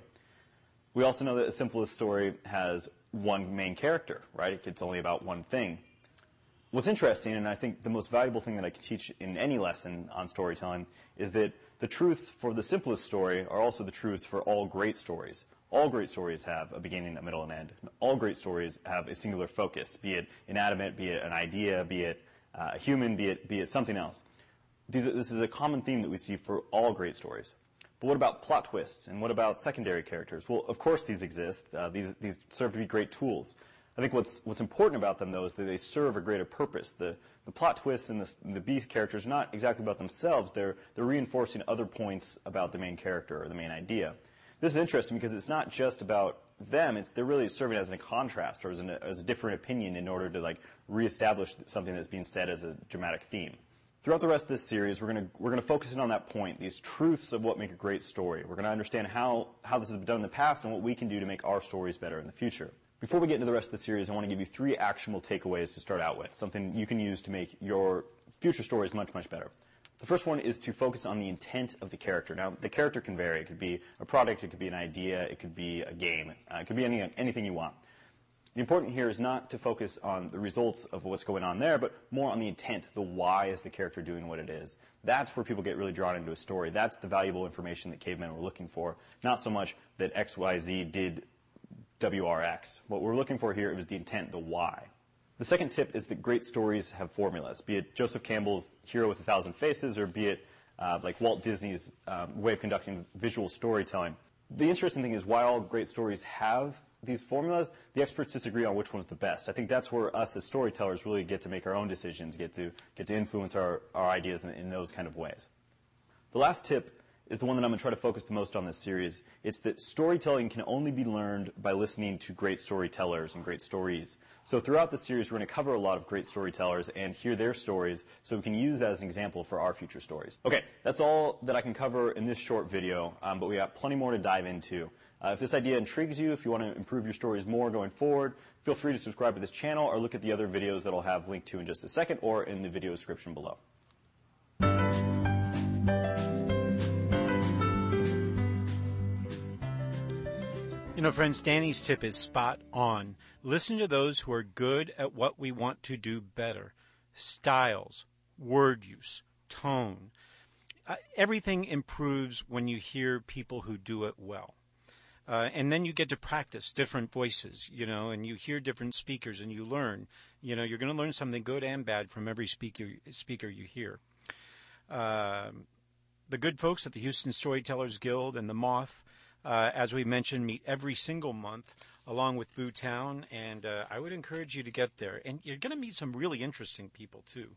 We also know that the simplest story has one main character, right? It's only about one thing. What's interesting, and I think the most valuable thing that I can teach in any lesson on storytelling, is that the truths for the simplest story are also the truths for all great stories. All great stories have a beginning, a middle, and end. All great stories have a singular focus, be it inanimate, be it an idea, be it uh, a human, be it, be it something else. These, this is a common theme that we see for all great stories. But what about plot twists, and what about secondary characters? Well, of course these exist. Uh, these, these serve to be great tools. I think what's, what's important about them, though, is that they serve a greater purpose. The, the plot twists and the, the B characters are not exactly about themselves. They're, they're reinforcing other points about the main character or the main idea. This is interesting because it's not just about them. It's, they're really serving as a contrast or as, an, as a different opinion in order to like reestablish something that's being said as a dramatic theme. Throughout the rest of this series, we're going we're going to focus in on that point, these truths of what make a great story. We're going to understand how, how this has been done in the past and what we can do to make our stories better in the future. Before we get into the rest of the series, I want to give you three actionable takeaways to start out with, something you can use to make your future stories much, much better. The first one is to focus on the intent of the character. Now, the character can vary. It could be a product, it could be an idea, it could be a game, uh, it could be any, anything you want. The important here is not to focus on the results of what's going on there, but more on the intent, the why is the character doing what it is. That's where people get really drawn into a story. That's the valuable information that cavemen were looking for, not so much that X Y Z did W R X. What we're looking for here is the intent, the why. The second tip is that great stories have formulas, be it Joseph Campbell's Hero with a Thousand Faces or be it uh, like Walt Disney's um, way of conducting visual storytelling. The interesting thing is while all great stories have these formulas, the experts disagree on which one's the best. I think that's where us as storytellers really get to make our own decisions, get to get to influence our, our ideas in, in those kind of ways. The last tip is the one that I'm going to try to focus the most on this series. It's that storytelling can only be learned by listening to great storytellers and great stories. So throughout the series, we're going to cover a lot of great storytellers and hear their stories so we can use that as an example for our future stories. Okay, that's all that I can cover in this short video, um, but we got plenty more to dive into. Uh, if this idea intrigues you, if you want to improve your stories more going forward, feel free to subscribe to this channel or look at the other videos that I'll have linked to in just a second or in the video description below. You know, friends, Danny's tip is spot on. Listen to those who are good at what we want to do better. Styles, word use, tone. Uh, everything improves when you hear people who do it well. Uh, and then you get to practice different voices, you know, and you hear different speakers and you learn. You know, you're going to learn something good and bad from every speaker, speaker you hear. Uh, the good folks at the Houston Storytellers Guild and the Moth, Uh, as we mentioned, meet every single month along with Boo Town, and uh, I would encourage you to get there. And you're going to meet some really interesting people, too.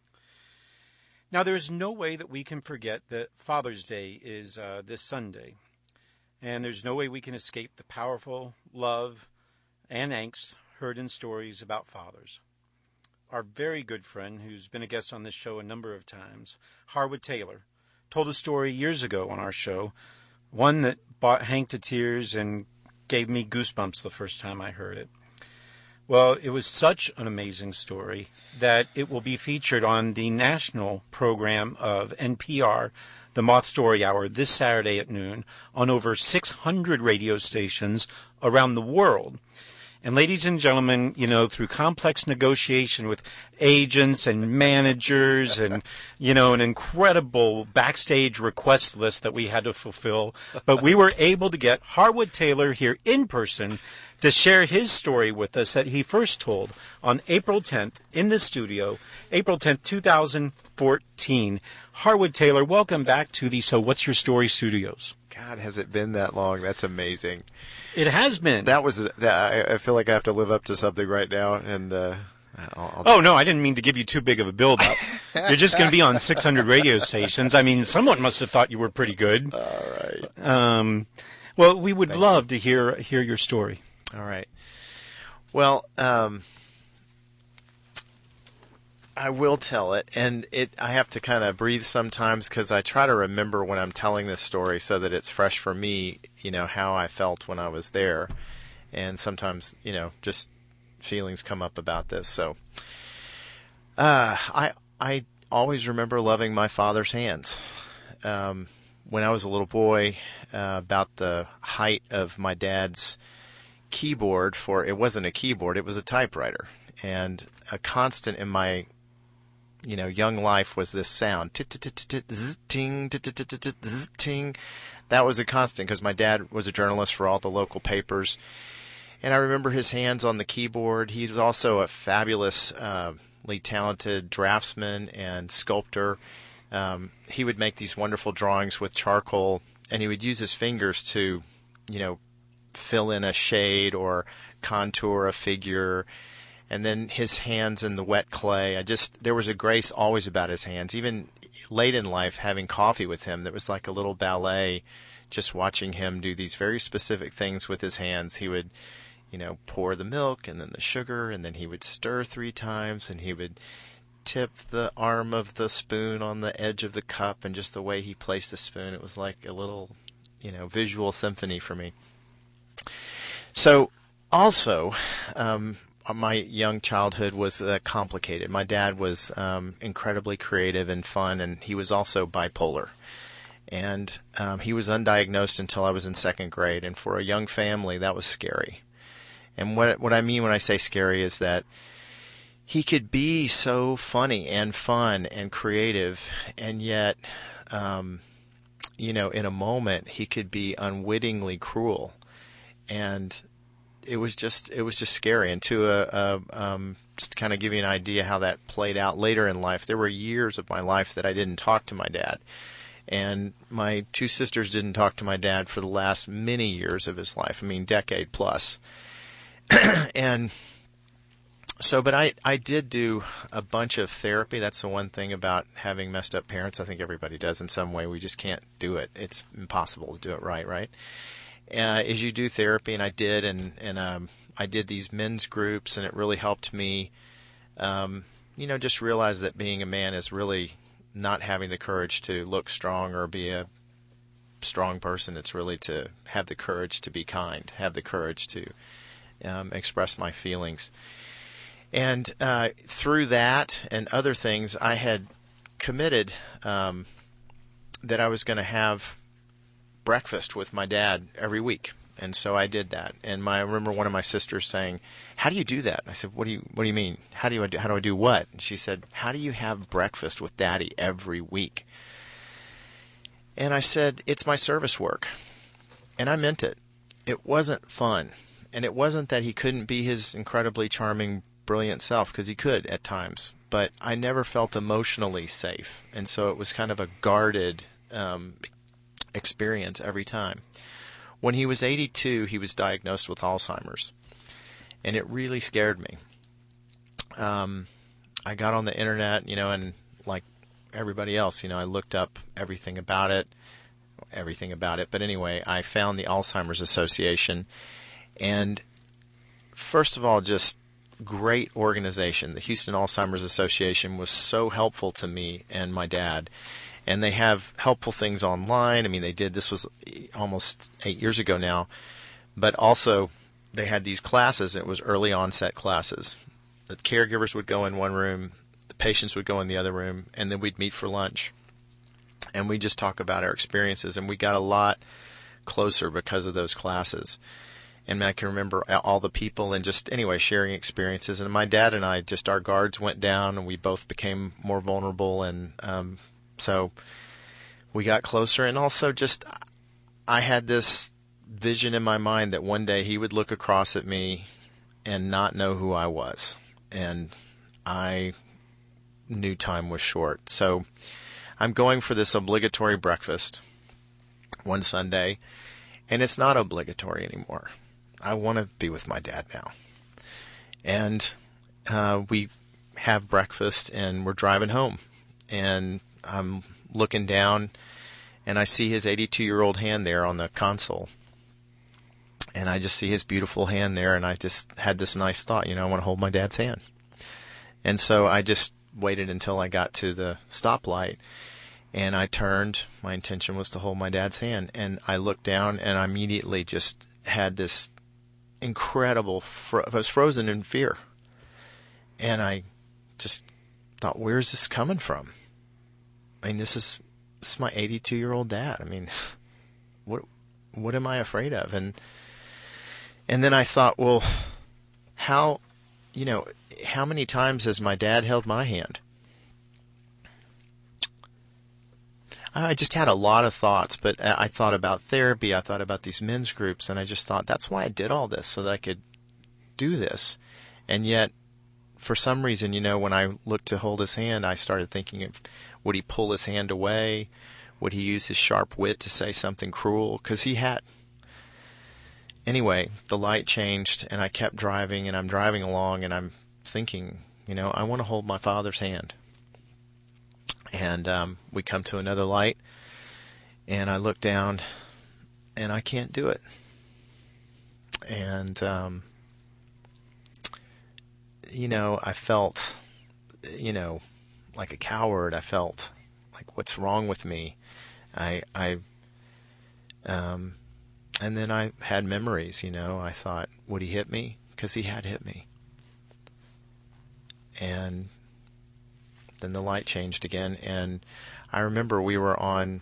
Now, there's no way that we can forget that Father's Day is uh, this Sunday, and there's no way we can escape the powerful love and angst heard in stories about fathers. Our very good friend, who's been a guest on this show a number of times, Harwood Taylor, told a story years ago on our show, one that brought Hank to tears and gave me goosebumps the first time I heard it. Well, it was such an amazing story that it will be featured on the national program of N P R, the Moth Story Hour, this Saturday at noon on over six hundred radio stations around the world. And ladies and gentlemen, you know, through complex negotiation with agents and managers and, you know, an incredible backstage request list that we had to fulfill, but we were able to get Harwood Taylor here in person to share his story with us that he first told on April tenth in the studio, April tenth, two thousand fourteen. Harwood Taylor, welcome back to the So What's Your Story studios. God, has it been that long? That's amazing. It has been. That was. That, I feel like I have to live up to something right now, and uh, I'll, I'll oh no, I didn't mean to give you too big of a build-up. You're just going to be on six hundred radio stations. I mean, someone must have thought you were pretty good. All right. Um, well, we would Thank love to hear hear your story. All right. Well, um, I will tell it, and it. I have to kind of breathe sometimes because I try to remember when I'm telling this story so that it's fresh for me, you know, how I felt when I was there. And sometimes, you know, just feelings come up about this. So uh, I I always remember loving my father's hands. Um, when I was a little boy, uh, about the height of my dad's keyboard for, it wasn't a keyboard, it was a typewriter. And a constant in my, you know, young life was this sound. Ting, ting. That was a constant because my dad was a journalist for all the local papers. And I remember his hands on the keyboard. He was also a fabulously uh, talented draftsman and sculptor. Um, he would make these wonderful drawings with charcoal, and he would use his fingers to, you know, fill in a shade or contour a figure. And then his hands in the wet clay. I just, there was a grace always about his hands. Even late in life, having coffee with him, that was like a little ballet, just watching him do these very specific things with his hands. He would, you know, pour the milk and then the sugar, and then he would stir three times, and he would tip the arm of the spoon on the edge of the cup, and just the way he placed the spoon, it was like a little, you know, visual symphony for me. So also, um, my young childhood was uh, complicated. My dad was um, incredibly creative and fun, and he was also bipolar. And um, he was undiagnosed until I was in second grade, and for a young family, that was scary. And what what I mean when I say scary is that he could be so funny and fun and creative, and yet, um, you know, in a moment, he could be unwittingly cruel. And it was just it was just scary. And to a, a um, just to kind of give you an idea how that played out later in life, there were years of my life that I didn't talk to my dad. And my two sisters didn't talk to my dad for the last many years of his life. I mean, decade plus. And so, but I, I did do a bunch of therapy. That's the one thing about having messed up parents. I think everybody does in some way. We just can't do it. It's impossible to do it right, right? Uh, as you do therapy, and I did, and, and um, I did these men's groups, and it really helped me, um, you know, just realize that being a man is really not having the courage to look strong or be a strong person. It's really to have the courage to be kind, have the courage to um, express my feelings. And uh, through that and other things, I had committed um, that I was going to have breakfast with my dad every week. And so I did that. And my, I remember one of my sisters saying, "How do you do that?" And I said, "What do you What do you mean? How do you How do I do what?" And she said, "How do you have breakfast with Daddy every week?" And I said, "It's my service work." And I meant it. It wasn't fun. And it wasn't that he couldn't be his incredibly charming, brilliant self, because he could at times. But I never felt emotionally safe. And so it was kind of a guarded um, experience every time. When he was eighty-two, he was diagnosed with Alzheimer's. And it really scared me. Um, I got on the internet, you know, and like everybody else, you know, I looked up everything about it, everything about it. But anyway, I found the Alzheimer's Association. And first of all, just great organization. The Houston Alzheimer's Association was so helpful to me and my dad. And they have helpful things online. I mean, they did, this was almost eight years ago now. But also, they had these classes. It was early onset classes. The caregivers would go in one room, the patients would go in the other room, and then we'd meet for lunch. And we'd just talk about our experiences. And we got a lot closer because of those classes. And I can remember all the people and just, anyway, sharing experiences. And my dad and I, just our guards went down, and we both became more vulnerable. And um, so we got closer. And also just, I had this vision in my mind that one day he would look across at me and not know who I was. And I knew time was short. So I'm going for this obligatory breakfast one Sunday, and it's not obligatory anymore. I want to be with my dad now. And uh, we have breakfast, and we're driving home. And I'm looking down and I see his eighty-two-year-old hand there on the console. And I just see his beautiful hand there, and I just had this nice thought, you know, I want to hold my dad's hand. And so I just waited until I got to the stoplight, and I turned. My intention was to hold my dad's hand, and I looked down, and I immediately just had this incredible, fro- I was frozen in fear. And I just thought, where is this coming from? I mean, this is, this is my eighty-two-year-old dad. I mean, what what am I afraid of? And And then I thought, well, how, you know, how many times has my dad held my hand? I just had a lot of thoughts, but I thought about therapy, I thought about these men's groups, and I just thought, that's why I did all this, so that I could do this. And yet, for some reason, you know, when I looked to hold his hand, I started thinking, of, would he pull his hand away? Would he use his sharp wit to say something cruel? Because he had. Anyway, the light changed, and I kept driving, and I'm driving along, and I'm thinking, you know, I want to hold my father's hand. And um, we come to another light, and I look down, and I can't do it. And, um, you know, I felt, you know, like a coward. I felt like, what's wrong with me? I, I, um... And then I had memories, you know. I thought, would he hit me? Because he had hit me. And then the light changed again. And I remember we were on,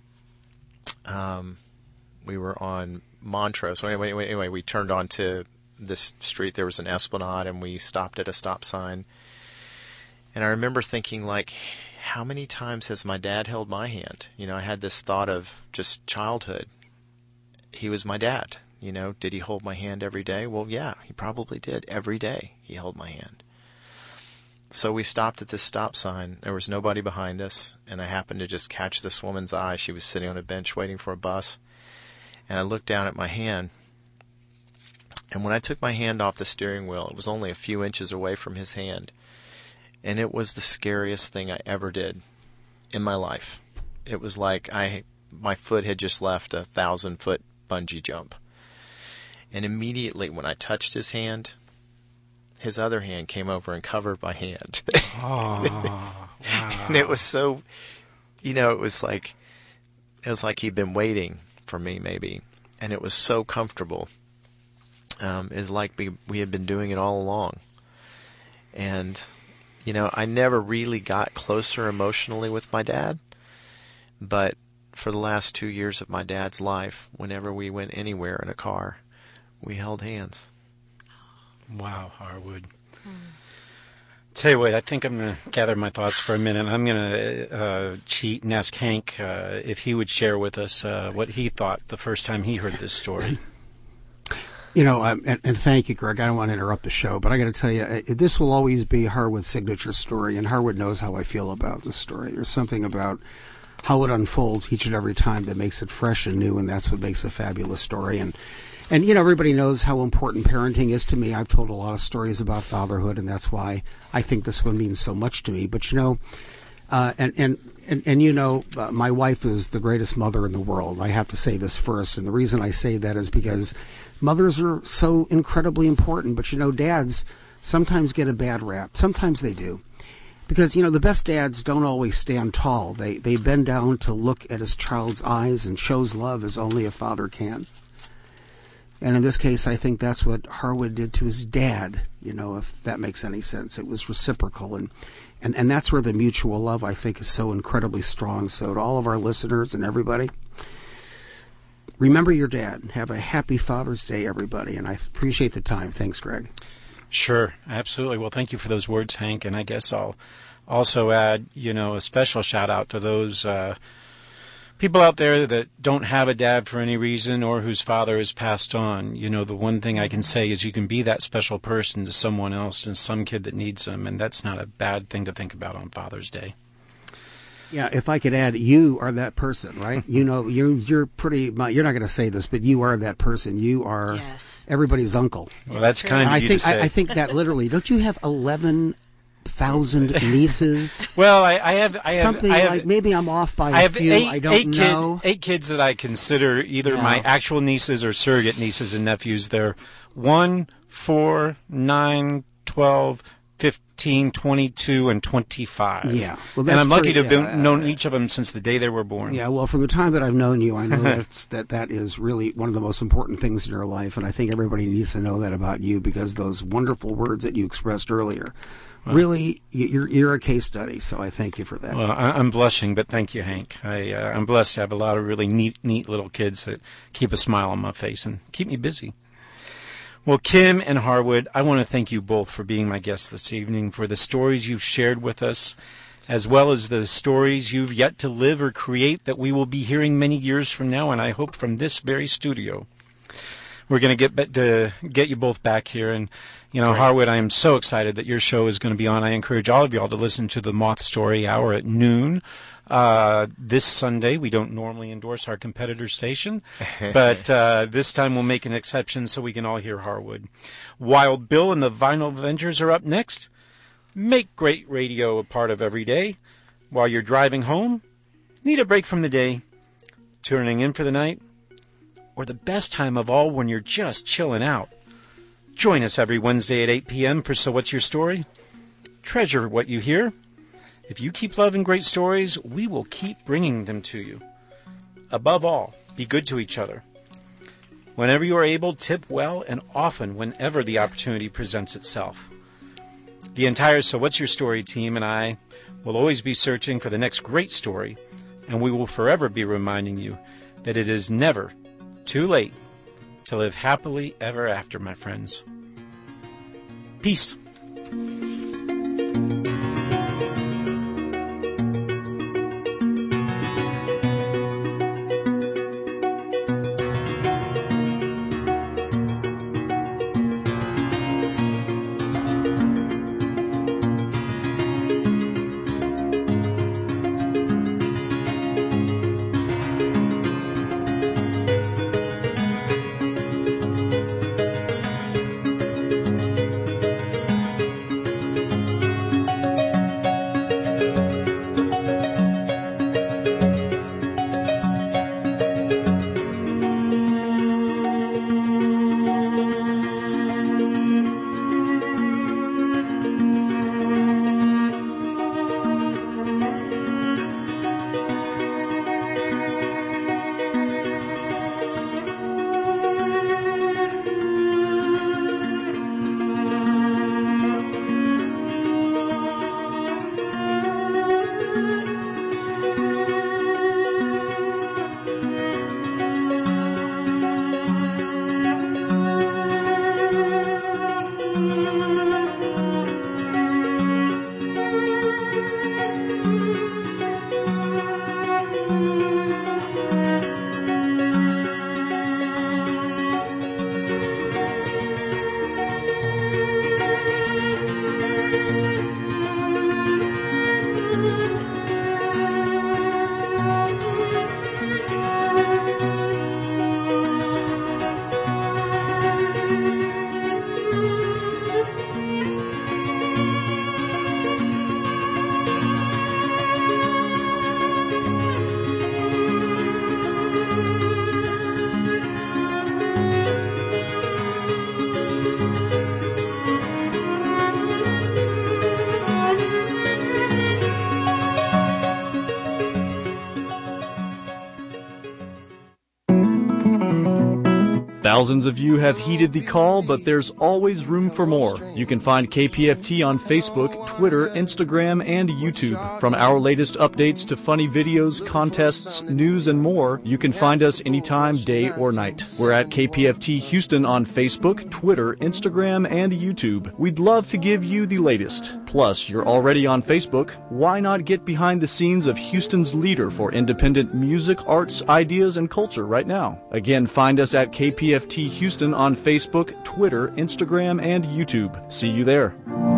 um, we were on Montrose. So anyway, anyway, we turned onto this street. There was an esplanade, and we stopped at a stop sign. And I remember thinking, like, how many times has my dad held my hand? You know, I had this thought of just childhood. He was my dad, you know. Did he hold my hand every day? Well, yeah, he probably did. Every day he held my hand. So we stopped at this stop sign. There was nobody behind us, and I happened to just catch this woman's eye. She was sitting on a bench waiting for a bus, and I looked down at my hand, and when I took my hand off the steering wheel, it was only a few inches away from his hand, and it was the scariest thing I ever did in my life. It was like I my foot had just left a thousand-foot bungee jump. And immediately when I touched his hand, his other hand came over and covered my hand. Oh, wow. And it was so, you know, it was like, it was like he'd been waiting for me maybe. And it was so comfortable. Um, it's like we, we had been doing it all along. And, you know, I never really got closer emotionally with my dad. But for the last two years of my dad's life, whenever we went anywhere in a car, we held hands. Wow, Harwood. Hmm. Tell you what, I think I'm going to gather my thoughts for a minute. I'm going to uh, cheat and ask Hank uh, if he would share with us uh, what he thought the first time he heard this story. You know, um, and, and thank you, Greg. I don't want to interrupt the show, but I got to tell you, uh, this will always be Harwood's signature story, and Harwood knows how I feel about this story. There's something about how it unfolds each and every time that makes it fresh and new, and that's what makes a fabulous story. And, and you know, everybody knows how important parenting is to me. I've told a lot of stories about fatherhood, and that's why I think this one means so much to me. But, you know, uh, and, and, and, and, you know, uh, my wife is the greatest mother in the world. I have to say this first, and the reason I say that is because mothers are so incredibly important. But, you know, dads sometimes get a bad rap. Sometimes they do. Because, you know, the best dads don't always stand tall. They they bend down to look at his child's eyes and shows love as only a father can. And in this case, I think that's what Harwood did to his dad, you know, if that makes any sense. It was reciprocal. And, and, and that's where the mutual love, I think, is so incredibly strong. So to all of our listeners and everybody, remember your dad. Have a happy Father's Day, everybody. And I appreciate the time. Thanks, Greg. Sure, absolutely. Well, thank you for those words, Hank. And I guess I'll also add, you know, a special shout out to those uh, people out there that don't have a dad for any reason or whose father has passed on. You know, the one thing I can say is you can be that special person to someone else and some kid that needs them. And that's not a bad thing to think about on Father's Day. Yeah, if I could add, you are that person, right? You know, you're you're pretty. You're not going to say this, but you are that person. You are yes. everybody's uncle. Well, that's kind of I you think to say. I, I think that literally. Don't you have eleven thousand nieces. Well, I, I have I have Something I have, like maybe I'm off by I a have few. eight, I don't eight know. Kid, eight kids that I consider either Yeah. my actual nieces or surrogate nieces and nephews. They're one, four, nine, twelve, fifteen, twenty-two, and twenty-five. Yeah. Well, and that's I'm lucky pretty- to have been, yeah, known uh, each of them since the day they were born. Yeah, well, from the time that I've known you, I know that's, that that is really one of the most important things in your life, and I think everybody needs to know that about you because those wonderful words that you expressed earlier, really, you're you're a case study. So I thank you for that. Well, I, I'm blushing, but thank you, Hank. I, uh, I'm blessed to have a lot of really neat, neat little kids that keep a smile on my face and keep me busy. Well, Kim and Harwood, I want to thank you both for being my guests this evening, for the stories you've shared with us, as well as the stories you've yet to live or create that we will be hearing many years from now, and I hope from this very studio. We're going to get ba- to get you both back here, and you know, Great. Harwood, I am so excited that your show is going to be on. I encourage all of y'all to listen to the Moth Story Hour at noon uh, this Sunday. We don't normally endorse our competitor station, but uh, this time we'll make an exception so we can all hear Harwood. Wild Bill and the Vinyl Avengers are up next. Make great radio a part of every day. While you're driving home, need a break from the day, tuning in for the night, or the best time of all when you're just chilling out. Join us every Wednesday at eight p.m. for So What's Your Story? Treasure what you hear. If you keep loving great stories, we will keep bringing them to you. Above all, be good to each other. Whenever you are able, tip well and often whenever the opportunity presents itself. The entire So What's Your Story team and I will always be searching for the next great story, and we will forever be reminding you that it is never too late to live happily ever after, my friends. Peace. Thousands of you have heeded the call, but there's always room for more. You can find K P F T on Facebook, Twitter, Instagram, and YouTube. From our latest updates to funny videos, contests, news, and more, you can find us anytime, day or night. We're at K P F T Houston on Facebook, Twitter, Instagram, and YouTube. We'd love to give you the latest. Plus, you're already on Facebook. Why not get behind the scenes of Houston's leader for independent music, arts, ideas, and culture right now? Again, find us at K P F T Houston on Facebook, Twitter, Instagram, and YouTube. See you there.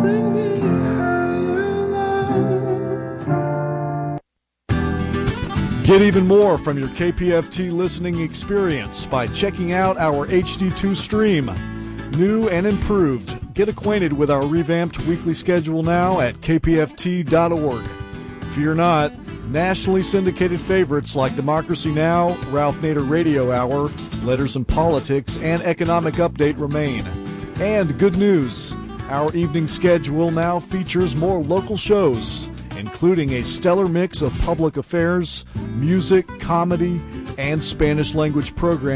Get even more from your K P F T listening experience by checking out our H D two stream. New and improved Get acquainted with our revamped weekly schedule now at k p f t dot org. Fear not, nationally syndicated favorites like Democracy Now!, Ralph Nader Radio Hour, Letters and Politics, and Economic Update remain. And good news, our evening schedule now features more local shows, including a stellar mix of public affairs, music, comedy, and Spanish language programs.